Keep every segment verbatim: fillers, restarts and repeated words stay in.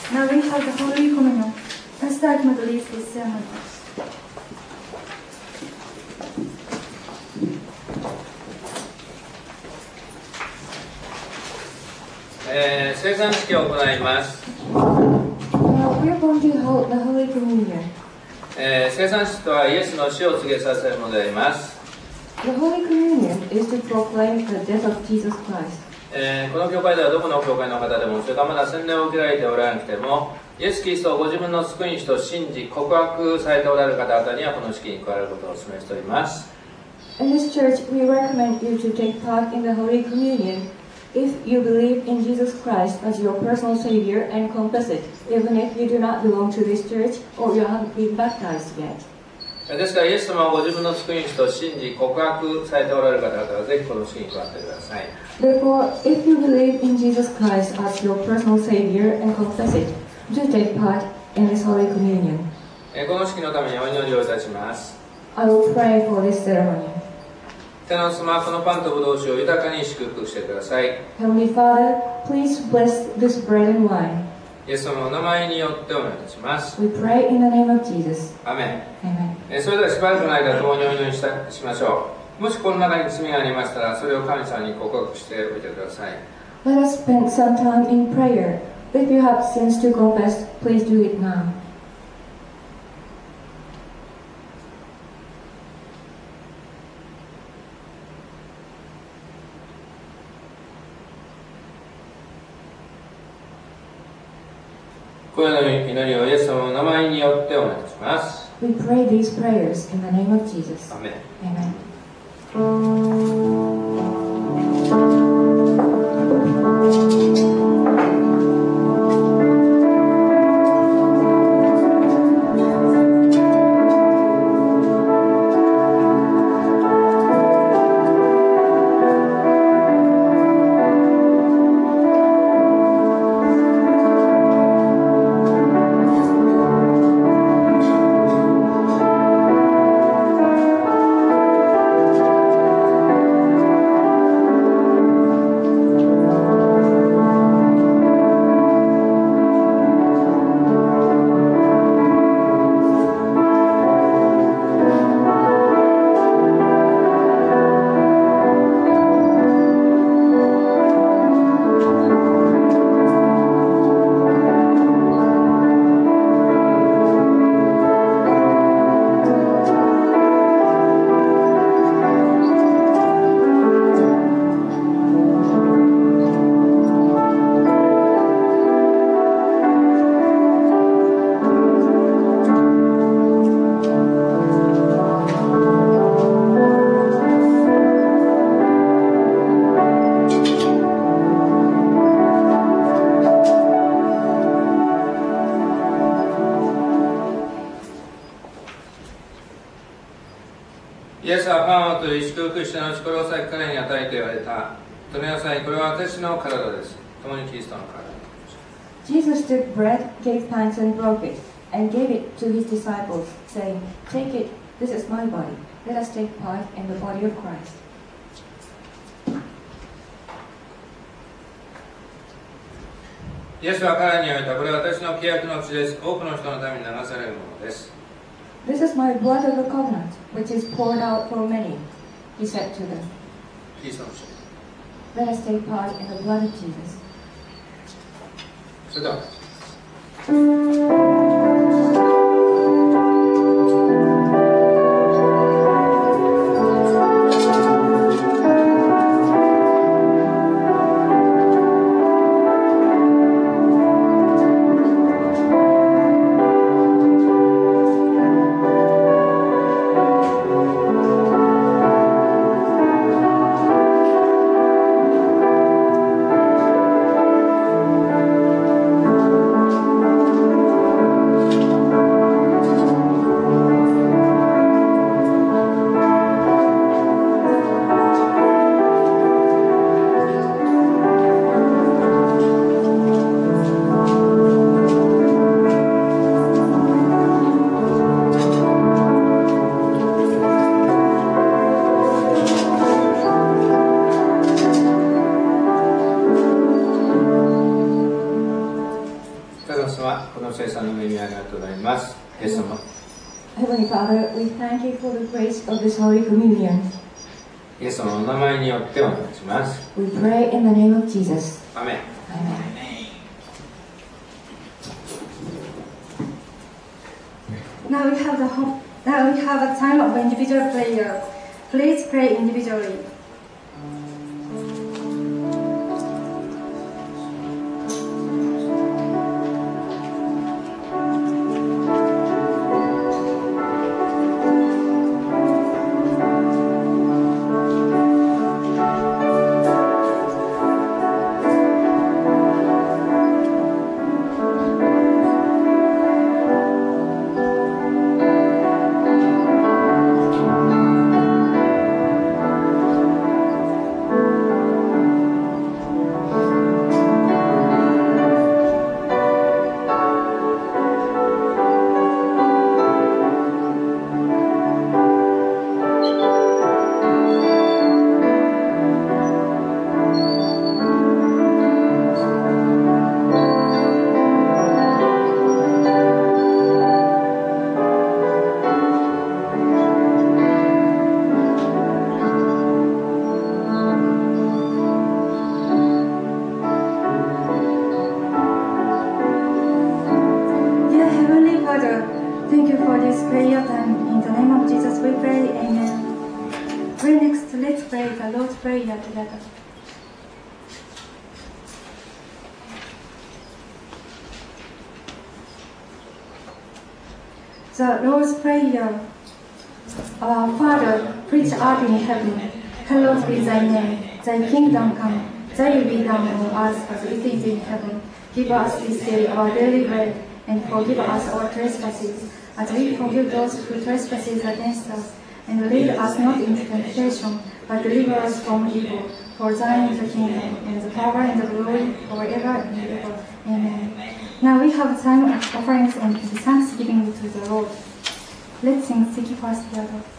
Now we have the Holy Communion. Let's start with this ceremony. えー、聖餐式を行います。 Now we are going to hold the Holy Communion. えー、聖餐式とはイエスの死を告げさせるものであります。 The Holy Communion is to proclaim the death of Jesus Christ. えー、この教会ではどこの教会の方でも、それからまだ洗礼を受けられておらなくても、イエス・キリストをご自分の救い主と信じ告白されておられる方々にはこの式に加わることをお勧めしております。 In this church, we recommend you to take part in the Holy Communion if you believe in Jesus Christ as your personal Savior and confess it, even if you do not belong to this church or you haven't been baptized yet. ですから、イエス様をご自分の救い主と信じ告白されておられる方々はぜひこの式に加わってください。 Therefore, if you believe in Jesus Christ as your personal Savior and confess it, do take part in this Holy Communion. この式のためにお祈りをいたします。 I will pray for this ceremony. 天の様、このパンとブドウ酒を豊かに祝福してください。 Heavenly Father, please bless this bread and wine. イエス様のお名前によってお願いいたします。 We pray in the name of Jesus. アメン。 Amen. えそれではしばらくの間共にお祈りしたしましょう。もしこの中に罪がありましたら、それを神様に告白しておいてください。 Let us spend some time in prayer. If you have sins to confess, please do it now. このような祈りをイエス様の名前によってお願いします。We pray these prayers in the name of Jesus. Amen. Amen. Jesus took bread, gave thanks and broke it, and gave it to his disciples, saying, "Take it, this is my body. Let us take part in the body of Christ." イエスは彼に言われた。これは私の契約の血です。多くの人のために流されるものです。 This is my blood of the covenant, which is poured out for many, he said to them. Let us take part in the blood of Jesus. それでは。 「 天の様、この聖餐の恵みありがとうございます。イエス様。 Heavenly Father, we thank you for the grace of this Holy Communion. イエス様のお名前によってお願いします。 We pray in the name of Jesus. アメン。 Amen. Now we have the ho- now we have a time of individual prayer. Please pray individually. Thank you for this prayer time. In the name of Jesus we pray, Amen. Pray next, let's pray the Lord's Prayer together. The Lord's Prayer. Our Father, which art in heaven, hallowed be thy name. Thy kingdom come, thy will be done on earth as it is in heaven. Give us this day our daily bread, and forgive us our trespasses, as we forgive those who trespass against us. And lead us not into temptation, but deliver us from evil. For thine is the kingdom, and the power, and the glory, forever and ever. Amen. Now we have time of offerings and thanksgiving to the Lord. Let's sing Seek First the Lord.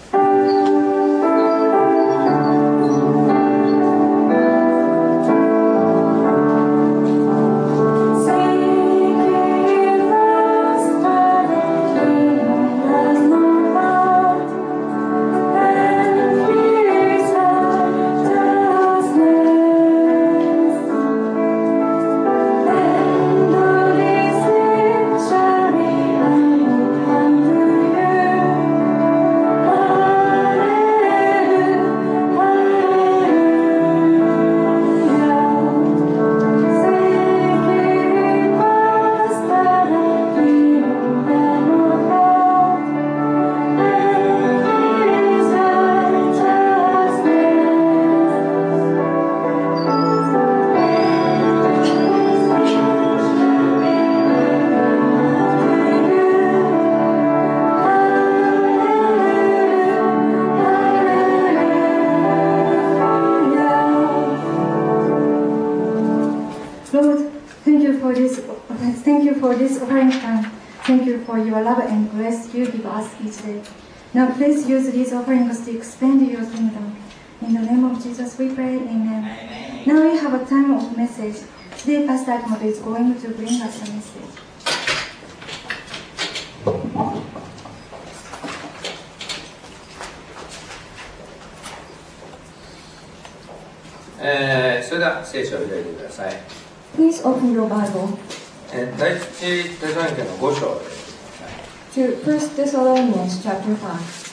Lord, thank you for this. Thank you for this offering time. Thank you for your love and grace you give us each day. Now, please use these offerings to expand your kingdom. In the name of Jesus, we pray. Amen. Amen. Now we have a time of message. Today, Pastor Akimoto is going to bring us a message. えー、それでは聖書を開いてください。 Please open your Bible えー、第一テサロニケのご章を開いてください。 to First Thessalonians chapter five.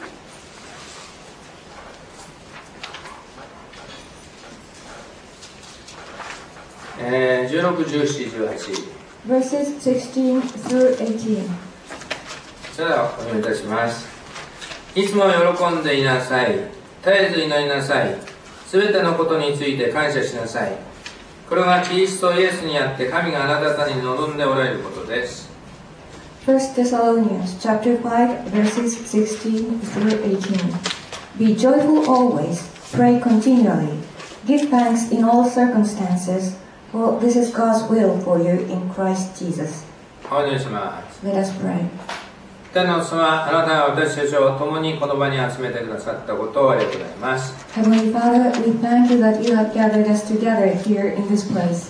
えー、じゅうろく、じゅうなな、じゅうはち Verses sixteen through eighteen. それではお読みいたします。いつも喜んでいなさい。絶えず祈りなさい。すべてのことについて感謝しなさい。これはキリストイエスにあって神があなた方に望んでおられることです。 First Thessalonians chapter five, verses sixteen through eighteen. Be joyful always, pray continually, give thanks in all circumstances, for this is God's will for you in Christ Jesus. お祈りします。 Let us pray. 天の様、あなたが私たちを共にこの場に集めてくださったことをありがとうございます。 Heavenly Father, we thank you that you have gathered us together here in this place.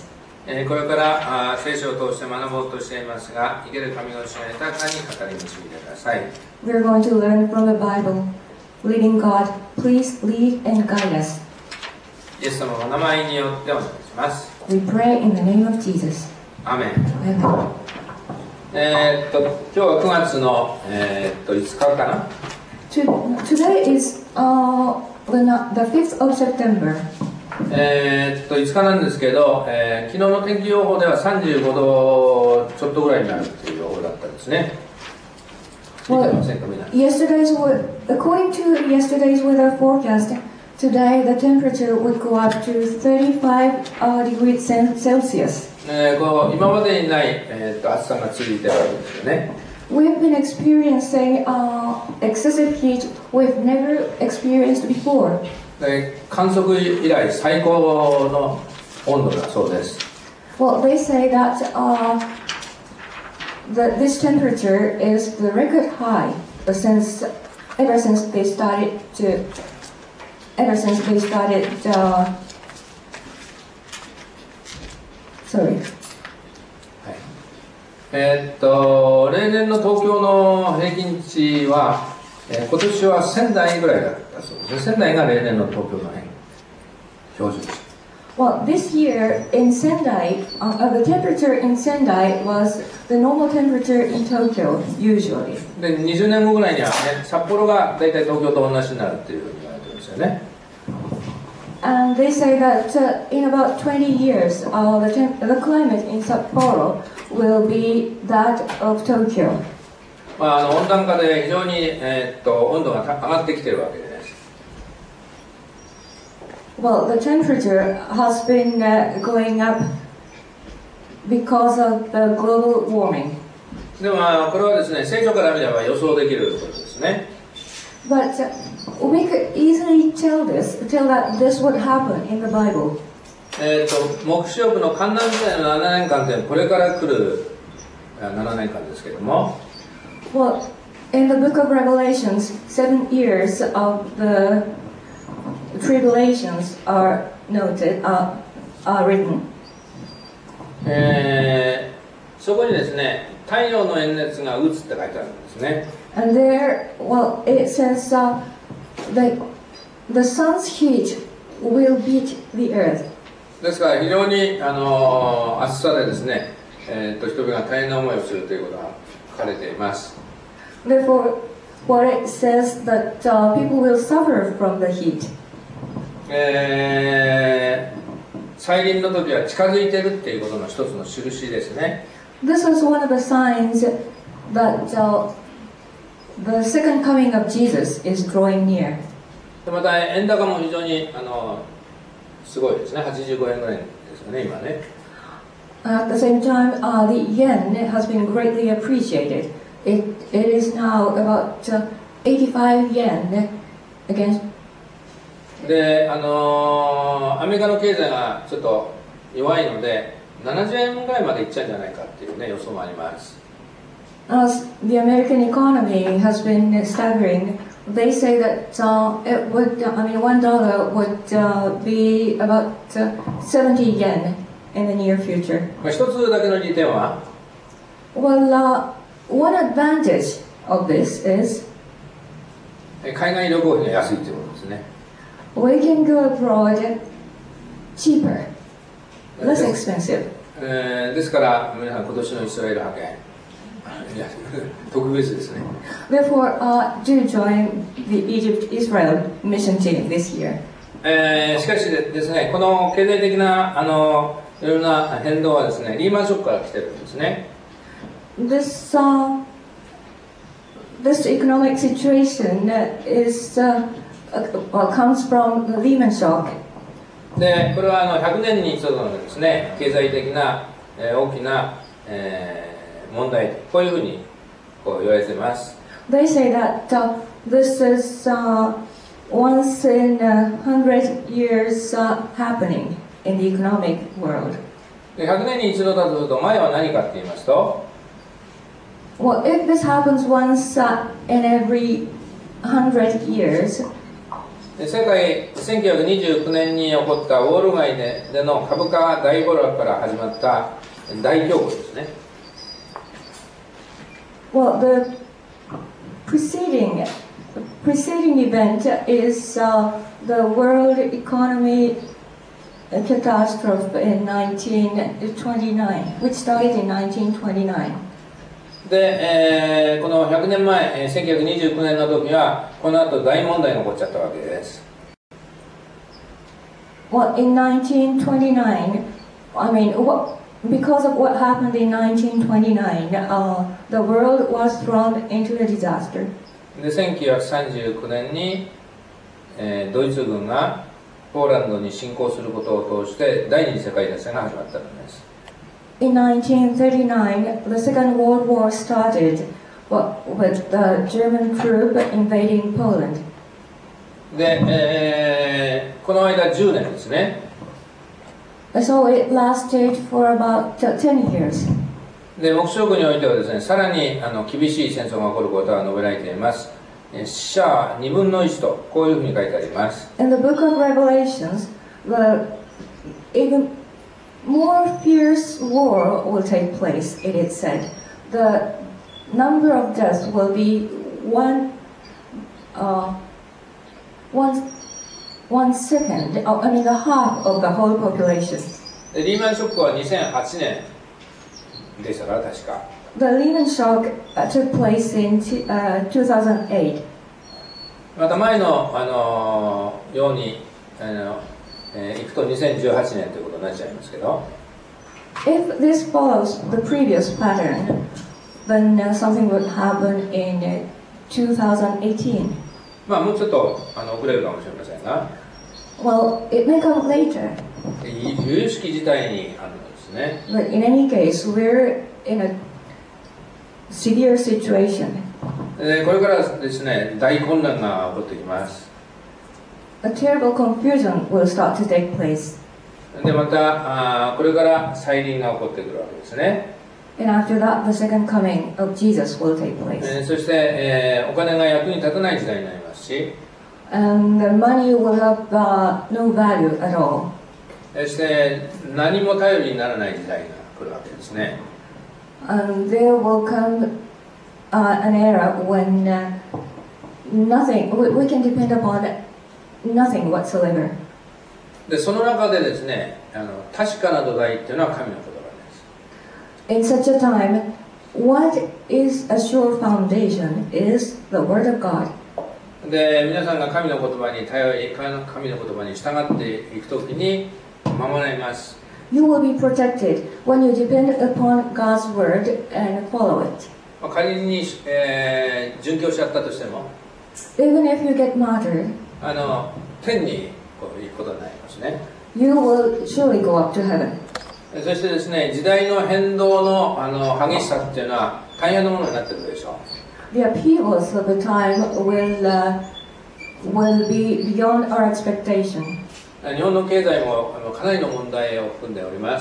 えーこれからあ聖書を通して学ぼうとしていますが、生ける神の主が豊かに語り導いてください。 We're going to learn from the Bible. Leading God, please lead and guide us. イエス様のお名前によってお願いします。 We pray in the name of Jesus. アーメン。 Amen. えーっと今日はくがつの、えーっといつかかな。 To- Today is uh, the, no- the fifth of September. えーっといつかなんですけど、えー昨日の天気予報ではさんじゅうごどちょっとぐらいになるっていう予報だったですね。見てませんか、みんな。 Yesterday's we- according to yesterday's weather forecast, today the temperature would go up to thirty-five uh, degrees Cel- Celsius. えーこう今までにない、えーっと暑さが続いてるわけですよね。 We've been experiencing uh, excessive heat we've never experienced before. で観測以来最高の温度だそうです。 Well, they say that uh, that this temperature is the record high since ever since they started to ever since they started. Uh, sorry. はい、えーっと例年の東京の平均値は、えー今年は仙台ぐらいだったそうですね。仙台が例年の東京の、ね、標準値。 Well, this year in Sendai, uh, uh, the temperature in Sendai was the normal temperature in Tokyo usually. でにじゅうねんごぐらいには、ね、札幌が大体東京と同じになるっていうふうに言われてるんですよね。 And they say that uh, in about twenty years, uh, the, temp- the climate in Sapporo will be that of Tokyo. まあ、あの温暖化で非常に、えーっと温度がた上がってきてるわけです。 Well, the temperature has been uh, going up because of the global warming. でもまあこれはですね、聖書から見れば予想できることですね。 But uh, we could easily tell this, tell that this would happen in the Bible. えー、と黙示録の観覧時代のななねんかんというのはこれから来るあななねんかんですけども、 Well, in the book of Revelations, seven years of the tribulations are noted, uh, are written. えーそこにですね、太陽の炎熱が打つって書いてあるんですね。 And there, well, it says uh, that the sun's heat will beat the earth. ですから非常に、あのー暑さでですね、えー、と人々が大変な思いをするということが書かれています。 Therefore, what it says that uh, people will suffer from the heat. えー、再臨の時は近づいているっていうことの一つの印ですね。 This is one of the signs that uh, the second coming of Jesus is drawing near. でまた円高も非常にあのすごいですね。はちじゅうごえんぐらいですよね、今ね。 At the same time, uh, the yen has been greatly appreciated. It, it is now about uh, eighty-five yen against. で、あのーアメリカの経済がちょっと弱いので、ななじゅうえんぐらいまでいっちゃうんじゃないかっていうね、予想もあります。 As the American economy has been staggering, they say that uh, it would, I mean, one dollar would uh, be about uh, seventy yen in the near future. まあ、一つだけの利点は、 Well, uh, one advantage of this is え海外旅行費が安いということですね。 we can go abroad cheaper, less expensive. えーですから皆さん今年のイスラエル派遣いや特別ですね。 Therefore, uh, do join the Egypt-Israel mission team this year. えーしかしでですね、この経済的なあのいろいろな変動はですね、リーマンショックから来てるんですね。 This uh, this economic situation is uh, uh, well, comes from the Lehman shock. で、これはあのひゃくねんに一度のですね、経済的な、えー大きな、えー問題、こういうふうにこう言われています。 They say that uh, this is uh, once in a hundred years uh, happening in the economic world. でひゃくねんに一度だとすると前は何かって言いますと、 Well, if this happens once uh, in every hundred years, 世界せんきゅうひゃくにじゅうきゅうねんに起こったウォール街ででの株価大暴落から始まった大恐慌ですね。 Well, the preceding preceding event is uh, the world economy catastrophe in nineteen twenty-nine, which started in nineteen twenty-nine. で、えー、このひゃくねんまえ、えー、せんきゅうひゃくにじゅうきゅうねんの時はこの後大問題が起こっちゃったわけです。 Well, in nineteen twenty-nine, I mean, what, because of what happened in nineteen twenty-nine, uh, the world was thrown into a disaster. で、せんきゅうひゃくさんじゅうきゅうねんに、えー、ドイツ軍がポーランドに侵攻することを通して第二次世界大戦が始まったのです。 In nineteen thirty-nine, the Second World War started with the German troop invading Poland. で、えー、この間じゅうねんですね。 So it lasted for about ten years. で、黙示録においてはですね、さらにあの厳しい戦争が起こることが述べられています。死者はにぶんのいちとこういうふうに書いてあります。 In the book of Revelations, the even more fierce war will take place, it is said. The number of deaths will be one, uh, one, one second, oh, I mean the half of the whole population. でリーマンショックはにせんはちねんでしたから確か。 The Lehman shock uh, took place in t- uh, two thousand eight. また前の、あのー、ようにあの、えー、行くとにせんじゅうはちねんということになっちゃいますけど。 If this follows the previous pattern, then uh, something would happen in uh, two thousand eighteen. まあもうちょっとあの遅れるかもしれませんが。 Well, it may come later. 由々しき事態にあるのですね。 But in any case, we're in a severe situation. でこれからですね、大混乱が起こってきます。 A terrible confusion will start to take place. でまたあこれから再臨が起こってくるわけですね。 And after that, the second coming of Jesus will take place. えー、そして、えー、お金が役に立たない時代になりますし、 And the money will have uh, no value at all. そして何も頼りにならない時代が来るわけですね。 And there will come uh, an era when uh, nothing, we, we can depend upon nothing whatsoever. でその中でですね、あの確かな土台っていうのは神の言葉です。 In such a time, what is a sure foundation is the Word of God. で皆さんが神の言葉に頼り、神の言葉に従っていくときに守られます。 You will be protected when you depend upon God's Word and follow it. 仮に、えー、殉教しちゃったとしても、 Even if you get martyred, あの天にこう行くことになりますね。 You will surely go up to heaven. そしてですね、時代の変動のあの激しさっていうのは大変なものになってくるでしょう。 The upheavals of the time will uh, will be beyond our expectation. 日本の経済もあのかなりの問題を含んでおります。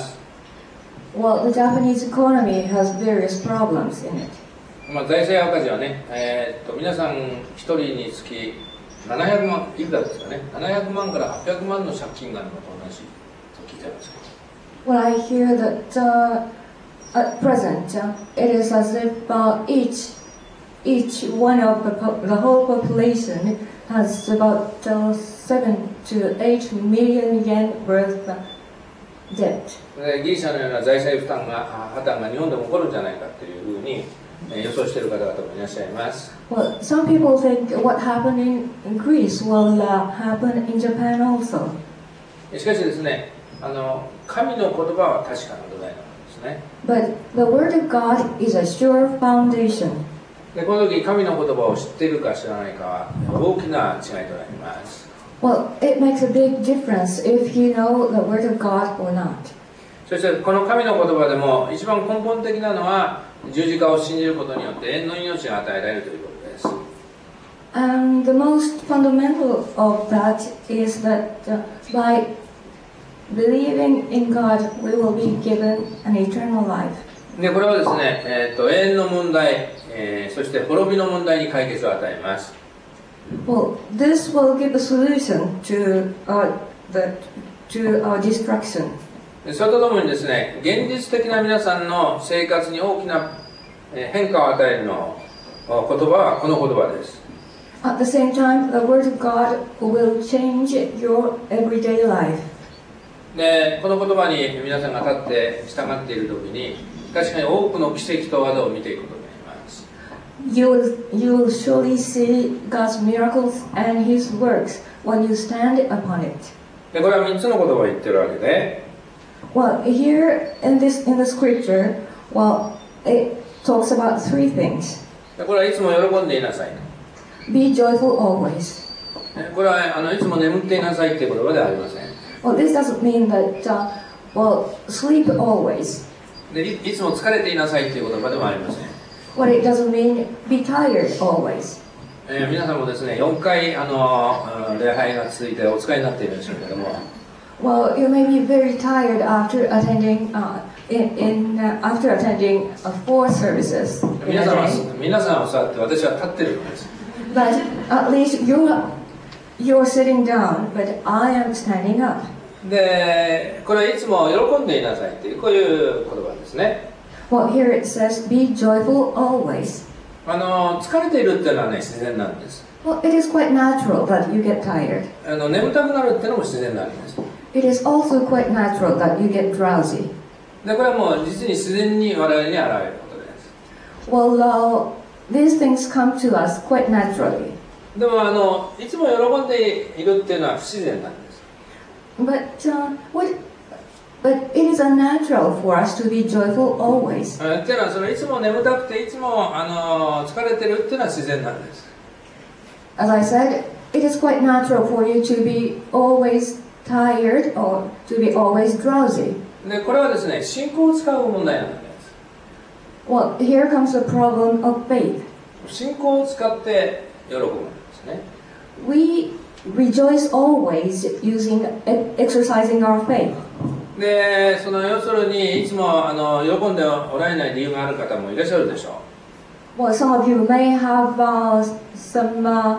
Well, the Japanese economy has various problems in it. まあ財政赤字はね、えー、っと皆さん一人につきななひゃくまんいくらですかね、ななひゃくまんからはっぴゃくまんの借金があるのと同じと聞いてますけど。 Well, I hear that uh, at present uh, it is as if uh, each each one of the, po- the whole population has about uh, seven to eight million yen worth of debt. でギリシャのような財政負担が破綻が日本でも起こるんじゃないかというふうに予想している方々もいらっしゃいます。 Well, some people think what happened in, in Greece will uh, happen in Japan also. しかしですね、あの神の言葉は確かな土台なんですね。 But the Word of God is a sure foundation. でこの時神の言葉を知っているか知らないかは大きな違いとなります。 Well, it makes a big difference if you know the Word of God or not. そしてこの神の言葉でも一番根本的なのは十字架を信じることによって永遠の命が与えられるということです。 And the most fundamental of that is that uh, by believing in God, we will be given an eternal life. でこれはですね、えー、と永遠の問題、えー、そして滅びの問題に解決を与えます。 Well, this will give a solution to uh, the to our destruction. それとともにですね、現実的な皆さんの生活に大きな変化を与えるの言葉はこの言葉です。 At the same time, the word of God will change your everyday life. で、この言葉に皆さんが立って従っているときに、確かに多くの奇跡と技を見ていくことになります。 You will, you will surely see God's miracles and His works when you stand upon it. で、これはみっつの言葉を言ってるわけで、 Well, here in this in the scripture, well, it talks about three things. でこれはいつも喜んでいなさい。 Be joyful always. これはあのいつも眠っていなさいという言葉ではありません。 Well, this doesn't mean that, uh, well, sleep always. でい、いつも疲れていなさいという言葉でもありません。 Well, it doesn't mean be tired always. えー、皆さんもですね、よんかいあの礼拝が続いてお疲れになっているんでしょうけども。 Well, you may be very tired after attending, uh, in, in uh, after attending uh, four services in a 皆さんは day. 皆さんは座って私は立ってるんです。 But at least you're you're sitting down, but I am standing up. で、これはいつも喜んでいなさいというこういう言葉ですね。 Well, here it says, "Be joyful always." あの疲れているっていうのはね自然なんです。 Well, it is quite natural that you get tired. あの眠たくなるっていうのも自然なんです。 It is also quite natural that you get drowsy. で、これはもう実に自然に我々に現れることです。 Well, uh, these things come to us quite naturally. でもあのいつも喜んでいるっていうのは不自然なんです。 But uh, what? But it is unnatural for us to be joyful always. っていうのはそのいつも眠たくていつもあの疲れてるっていうのは自然なんです。 As I said, it is quite natural for you to be always tired or to be always drowsy. で、これはですね、信仰を使う問題なんです。 Well, here comes the problem of faith. 信仰を使って喜ぶんですね。 We rejoice always using exercising our faith. で、その要するにいつもあの喜んでおられない理由がある方もいらっしゃるでしょう。 Well, some of you may have uh, some uh,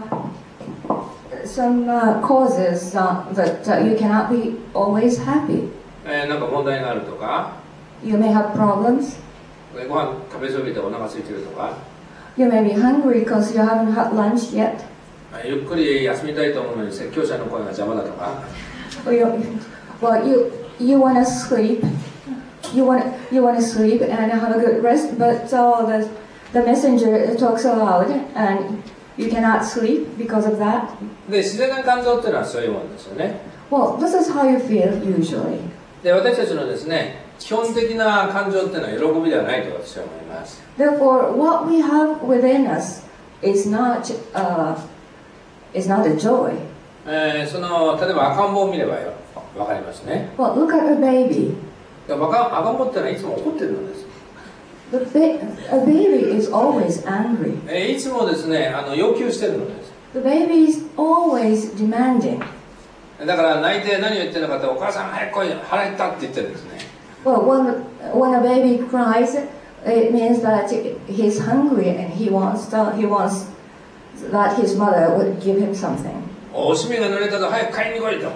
some uh, causes uh, that uh, you cannot be always happy. えー、なんか問題があるとか、 You may have problems. ご飯食べ過ぎてお腹空いてるとか、 You may be hungry because you haven't had lunch yet. ゆっくり休みたいと思うのに説教者の声が邪魔だとか。 Or you, well, you you want to sleep. You want you want to sleep and have a good rest, but uh, the the messenger talks aloud and you cannot sleep because of that. で、自然な感情っていうのはそういうもんですよね。 Well, this is how you feel usually. で、私たちのですね、基本的な感情っていうのは喜びではないと私は思います。 Therefore, what we have within us is not uh, is not a joy. えー、その例えば赤ん坊を見ればよわかりますね。 Well, look at a baby. 赤赤ん坊ってのはいつも怒ってるんです。 The ba- a baby is always angry. えー、いつもですね、あの要求してるのです。 The baby is always demanding. だから泣いて何を言ってるのかって、お母さん早く来い、腹減ったって言ってるんですね。 Well, when when a baby cries, it means that he's hungry and he wants to, he wants that his mother would give him something. おしめが濡れたぞ、早く買いに来いと。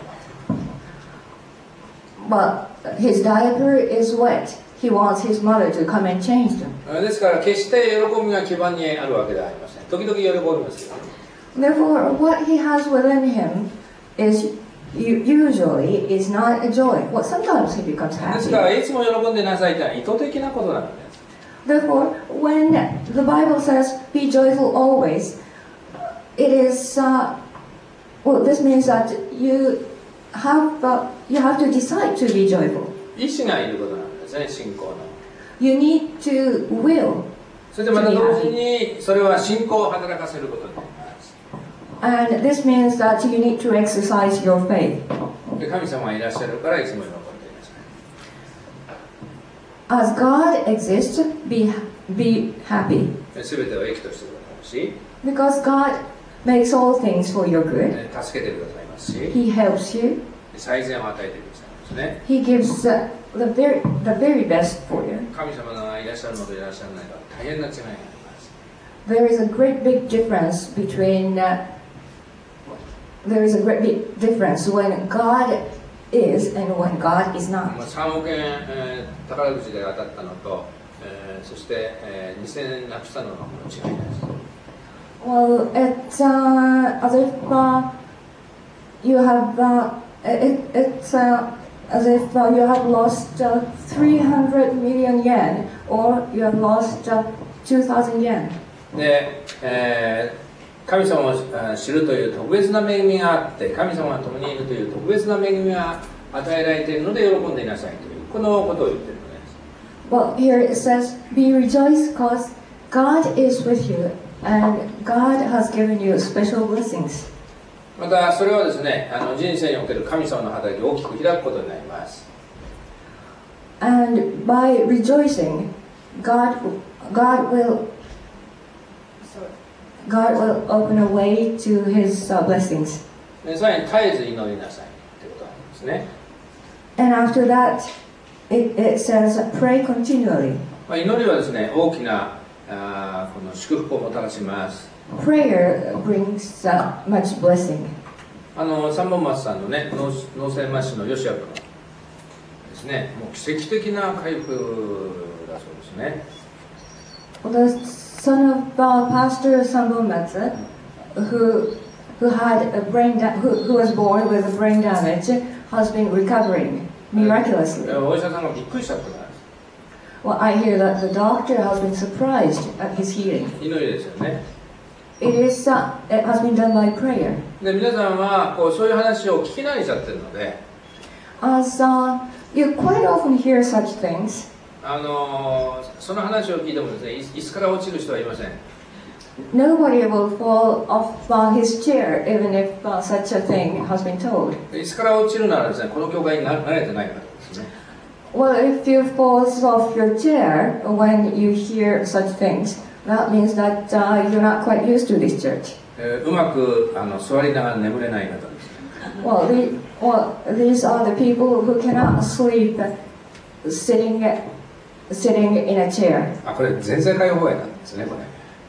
But his diaper is wet. He wants his mother to come and change them. ですから決して喜びが基盤にあるわけではありません。時々喜びますよ。 Therefore, what he has within him is usually is not a joy. Well, sometimes he becomes ですから happy. いつも喜んでなさいというのは意図的なことなんです。 Therefore, when the Bible says "be joyful always," it is uh, well. This means that you have uh, you have to decide to be joyful. 意志がいることなんですね、信仰の。 You need to will. そしてまた同時にそれは信仰を働かせることになります。 And this means that you need to exercise your faith. で、神様がいらっしゃるからいつも喜んでいらっしゃる。 As God exists, be be happy. すべてを益としてくださいし、 Because God makes all things for your good. 助けてくださいますし、 He helps you. 最善を与えてくださいますね。 He gives uh, the very the very best for you. 神様がいらっしゃるのといらっしゃらないのは大変な違いがあります。 There is a great big difference between uh, there is a great big difference when God is and when God is not. まあさんおくえん、えー宝くじで当たったのと、えーそして、えーにせんえんなくしたのの違いです。 Well, it's uh, as if uh, you have uh, it, it's uh, as if uh, you have lost uh, three hundred million yen or you have lost uh, two thousand yen. で、えー神様を知るという特別な恵みがあって、神様が共にいるという特別な恵みが与えられているので喜んでいなさいという、このことを言っているのです。 Well, here it says, "Be rejoiced, because God is with you, and God has given you special blessings." またそれはですね、あの人生における神様の働きを大きく開くことになります。 And by rejoicing, God, God will, God will open a way to His uh, blessings. でさらに絶えず祈りなさいということなんですね。 And after that, it, it says, "Pray continually." まあ、祈りはですね、大きなあこの祝福をもたらします。 Prayer brings uh, much blessing. あの三本松さんのね、脳脳性麻痺のヨシア君ですね、もう奇跡的な回復だそうですね。 Well, the son of uh, Pastor Sambomatsu, who who had a brain da- who, who was born with a brain damage, has been recovering miraculously. お医者さんがびっくりしたってことなんです。 Well, I hear that the doctor has been surprised at his healing. 祈りですよね。 It is uh, it has been done by prayer. で皆さんはこうそういう話を聞き慣れちゃってるので、 As uh, you quite often hear such things, あのその話を聞いてもですね、椅子から落ちる人はいません。 nobody will fall off uh, his chair even if uh, such a thing has been told. 椅子から落ちるならですね、この教会に慣れてないからですね。 Well, if you fall off your chair when you hear such things, that means that uh, you're not quite used to this church. えーうまくあの座りながら眠れない方ですね。 Well, the, well, these are the people who cannot sleep sitting sitting in a chair. あ、これ全世界放映なんですね、これ。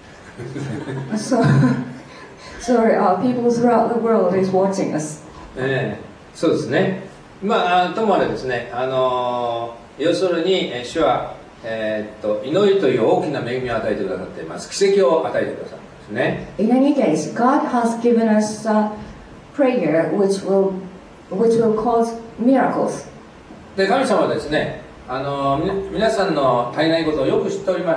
So, so uh, people throughout the world is watching us. えーそうですね。まあ、ともあれですね、あのー要するに、えー主は、えーっと祈りという大きな恵みを与えてくださっています。奇跡を与えてくださるんですね。 In any case, God has given us uh, prayer which will which will cause miracles. で、神様はですね、あのーみ皆さんの足りないことをよく知っております。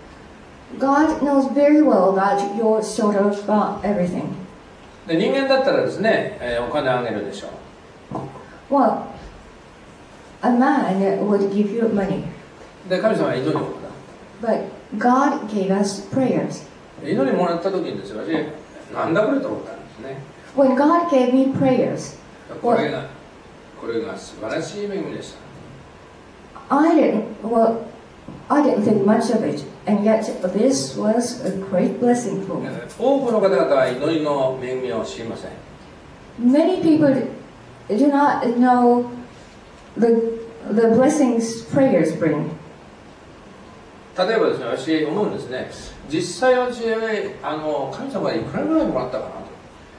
God knows very well that you're short of uh, everything. で、人間だったらですね、えーお金をあげるでしょう。 Well, a man would give you money, で、神様は祈りをもらう。 but God gave us prayers. 祈りもらった時にですよ、私、なんだこれと思ったんですね。 When God gave me prayers, これが、これが素晴らしい恵みでした。 I didn't, well, I didn't think much of it, and yet this was a great blessing for me. 多くの方々は祈りの恵みを知りません。 Many people do not know the, the blessings prayers bring. 例えばですね、私思うんですね、実際私、あの神様がいくらぐらいもらったかなと。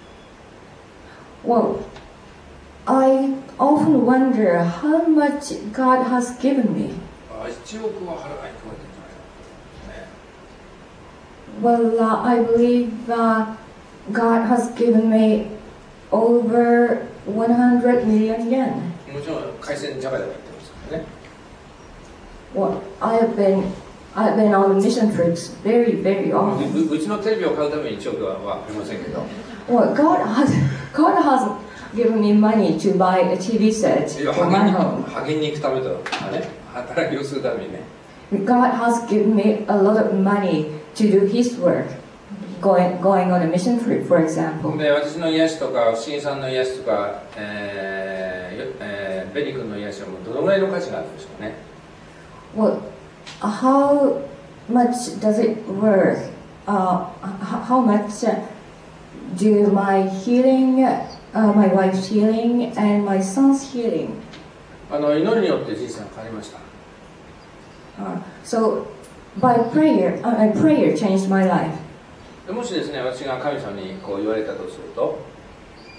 Well, I often wonder how much God has given me. あいちおくは払わないといけない。 Well, uh, I believe uh, God has given me over one hundred million yen. もちろん回線ジャガでは言ってますからね。 Well, I have been I've been on mission trips very, very う often. ううちのテレビを買うためにいちおくはわかりませんけど。 Well, God has God has given me money to buy a T V set いや for my 励 home. み励みに行くためとかね、働きをするためにね。 God has given me a lot of money to do His work, going going on a mission trip, for example. で、私の癒しとか、不思議さんの癒しとか、えーえーベニ君の癒しはもうどのぐらいの価値があるんでしょうね。 Well, how much does it worth? Uh, h- how much uh, do my healing, uh, my wife's healing, and my son's healing? あの祈りによって人生が変わりました。 Uh, so, by prayer, uh, prayer changed my life. でもしですね、私が神様にこう言われたとすると、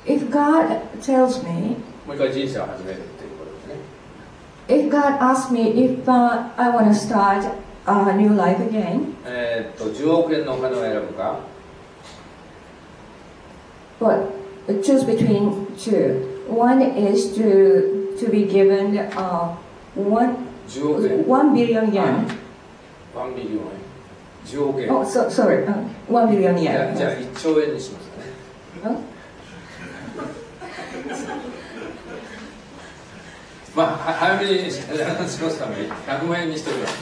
If God tells me, もう一回人生を始めるっていうことですね。 if God asks me if uh, I want to start a new life again, えーっとじゅうおくえんのお金を選ぶか、 but choose between two. One is to to be given uh, one じゅうおくえん、 one billion yen. ワンビリオン円、じゅうおくえん、 Oh, so, sorry, uh, one billion じゃあ yen. じゃあいっちょうえんにしますかね。 Huh? まあは早めにしますためにひゃくまん円にしておきます。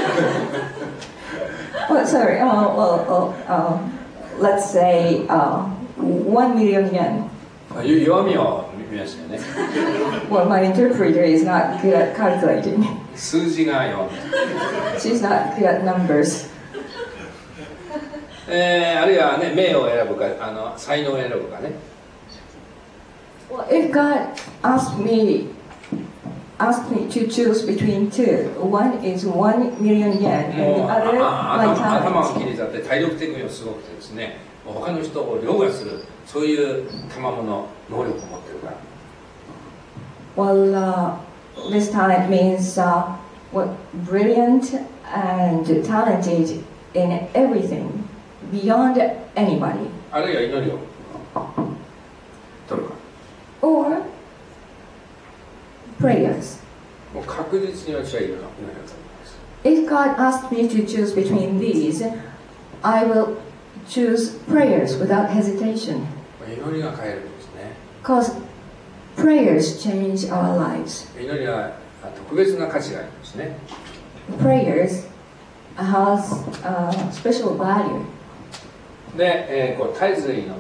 Oh, sorry. Uh, well, uh, uh, let's say uh, one million yen. ゆ弱みを見ましたよね。 Well, my interpreter is not good at calculating. 数字が弱み。 She's not good at numbers. えー、あるいはね、名を選ぶか、あの才能を選ぶかね。 Well, if God asked me, asked me to choose between two, one is one million yen, and も the う other あ my 頭頭を talent. 切り立って体力的にもすごくてですね、他の人を凌駕するそういう賜物能力を持ってるから。 Well, uh, this talent means uh, what brilliant and talented in everything, beyond anybody. あるいは祈りを取るか。 Or prayers. もう確実に私は祈りを取ります。 If God asked me to choose between these, I will choose prayers without hesitation. 祈りが変えるんですね。 Because prayers change our lives. 祈りは特別な価値があるんですね。 Prayers has a special value. で、えー、こう絶えず祈りなさ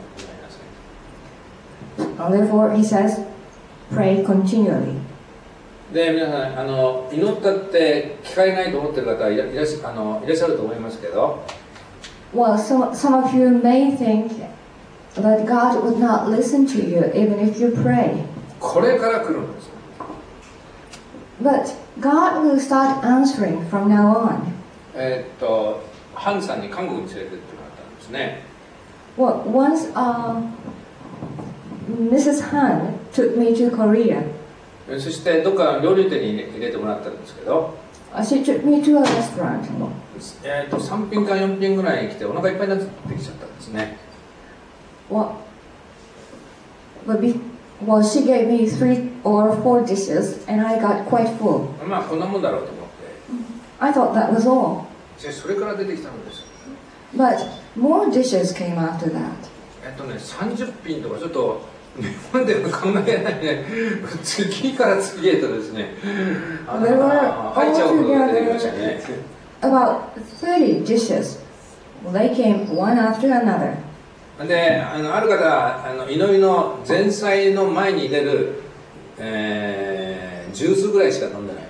い。 Therefore, he says, pray continually. で、皆さん、あの祈ったって聞かれないと思ってる方はいらいらっしゃあのいらっしゃると思いますけど、 Well, some, some of you may think that God would not listen to you even if you pray. これから来るんですよ。 But God will start answering from now on. えーっと、ハンさんに韓国に連れてってもらったんですね。 Well, once uh, Missus Han took me to Korea. そしてどっかの料理店に入れ入れてもらったんですけど、 Uh, she took me to a restaurant. えー、とさん品かよん品ぐらい来てお腹いっぱいになってきちゃったんですね。 Well, but be, well, she gave me three or four dishes, and I got quite full. まあこんなもんだろうと思って、 I thought that was all. でそれから出てきたんです。 But more dishes came after that. えっとね、さんじゅっ品とかちょっと日本では考えられないね、次から次へとですね、あの There were 入っちゃうことが出てきましたね。 about thirty dishes. Well, they came one after another. で、あのある方はあの祈りの前菜の前に入れる、えー、ジュースぐらいしか飲んでない。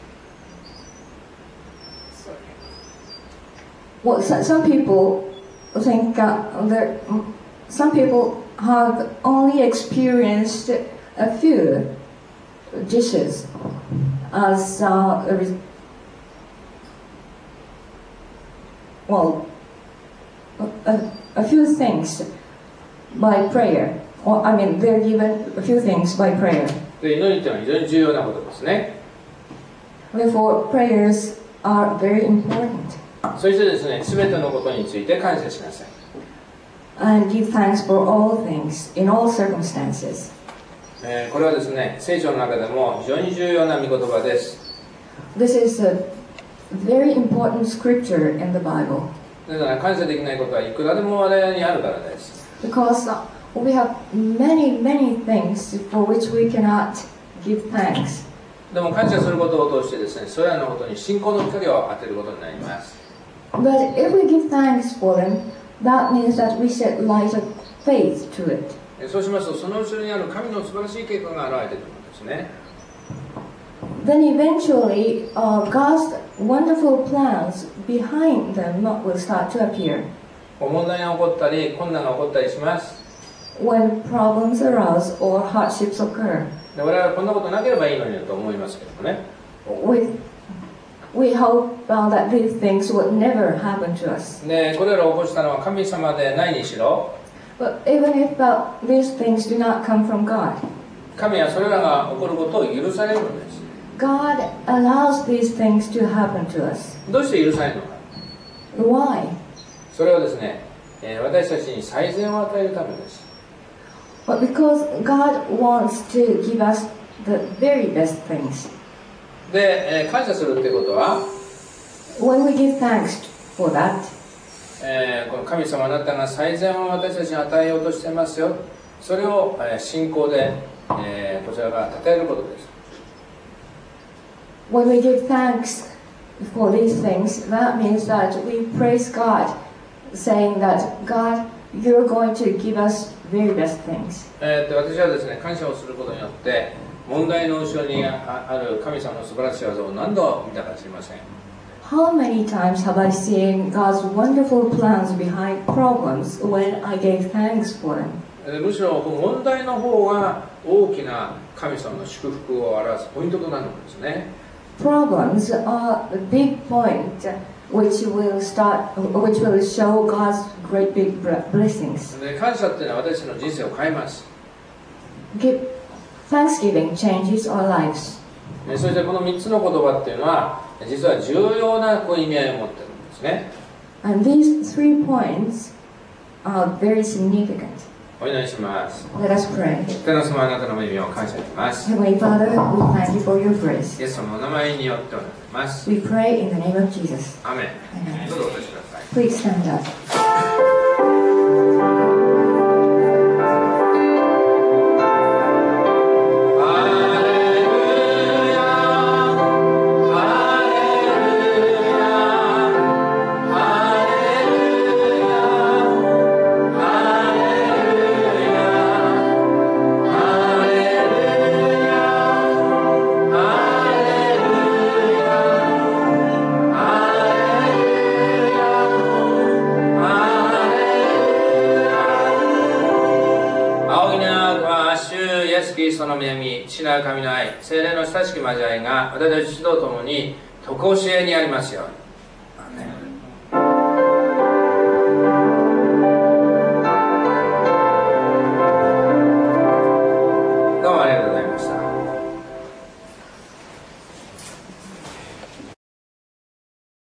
Well, so, some people think uh, there. Some people have only experienced a few dishes as uh, a res- well, a, a few things by prayer. Or I mean, they're given a few things by prayer. で、祈りというのは非常に重要なことですね。 Therefore, prayers are very important. そしてですね、すべてのことについて感謝しなさい。 And give thanks for all things, in all circumstances. えーこれはですね、聖書の中でも非常に重要な御言葉です。 This is a very important scripture in the Bible だから感謝できないことはいくらでも我々にあるからです。 because uh, we have many, many things for which we cannot give thanks. でも感謝することを通してですね、それらのことに信仰の光を当てることになります。 But if we give thanks for them, that means that we set light of faith to it. えそうしますと、その後ろにある神の素晴らしい計画が現れてくるんですね。 Then eventually, uh, God's wonderful plans behind them will start to appear. 問題が起こったり、困難が起こったりします。 When problems arise or hardships occur, で我々はこんなことなければいいのにと思いますけどもね。 we, we hope uh, that these things would never happen to us. で、これらを起こしたのは神様でないにしろ、 But even if uh, these things do not come from God, 神はそれらが起こることを許されるのです。 God allows these things to happen to us. どうして許されるのか。 Why? それはですね、えー私たちに最善を与えるためです。 But because God wants to give us the very best things. で、えー感謝するってことは、 When we give thanks for that, えーこの神様あなたが最善を私たちに与えようとしていますよ。それを、えー信仰で、えーこちらが称えることです。 when we give thanks for these things, that means that we praise God, saying that God, you're going to give us very best things. えーと私はですね、感謝をすることによって問題の後ろにあある神様の素晴らしい技を何度見たか知りません。 How many times have I seen God's wonderful plans behind problems when I gave thanks for them? えーむしろ問題の方が大きな神様の祝福を表すポイントとなるんですね。 Problems are a big point which will start, which will show God's great big blessings. で感謝っていうのは私の人生を変えます。 Give, Thanksgiving changes our lives. えーそしてこのみっつの言葉っていうのは実は重要なこう意味合いを持ってるんですね。 And these three points are very significant. お祈りします。 Let us pray. 天の様あなたの恵みを感謝します。 Heavenly Father, we thank you for your grace. イエス様のお名前によってお願いします。 We pray in the name of Jesus. アーメン。 Amen. どうぞお立ちください。 Please stand up. その恵み、父なる神の愛、聖霊の親しき交わりが私たちと共に常しえにありますように。